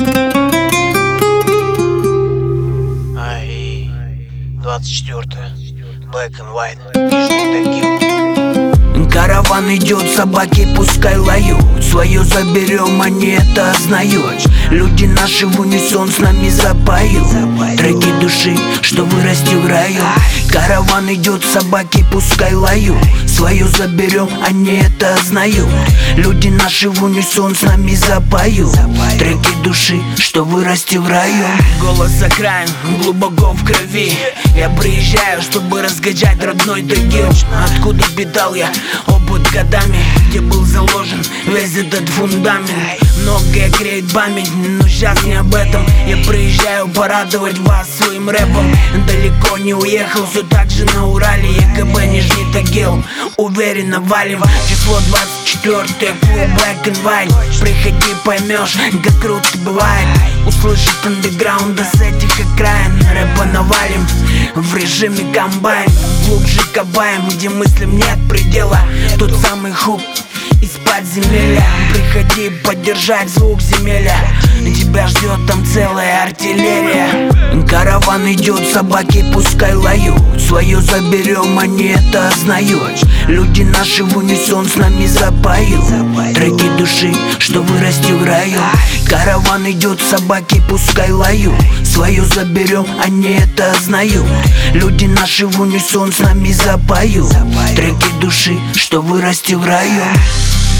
Ай, 24 Black and White, Нижний Тагил. Караван идет, собаки пускай лают. Свое заберем, они это знают. Люди наши в унисон с нами запоют треки души, что вырасти в раю. Караван идет, собаки пускай лают. Свое заберем, они это знают. Люди наши в унисон с нами запоют треки души, что вырасти в раю. Голос за краем, глубоко в крови. Я приезжаю, чтобы раскачать родной Тагил. Откуда питал я опыт годами, где был заложен весь этот фундамент. Многое греет память, но сейчас не об этом. Я приезжаю порадовать вас своим рэпом. Далеко не уехал, все так же на Урале. ЕКБ Нижний Тагил, уверенно валим. Число 24, клуб Black and White. Приходи, поймешь, как круто бывает услышать андеграунда с этих окраин. Рэпа навалим в режиме комбайн. Глубже копаем, где мыслям нет предела. Тот самый хук из-под земля. Приходи поддержать звук земеля. Тебя ждет там целая артиллерия. Караван идет, собаки пускай лают. Свое заберем, они это знают. Люди наши в унисон с нами запоют треки души, что вырасти в раю. Караван идет, собаки пускай лают. Свое заберем, они это знают. Люди наши в унисон с нами запоют треки души, что вырасти в раю.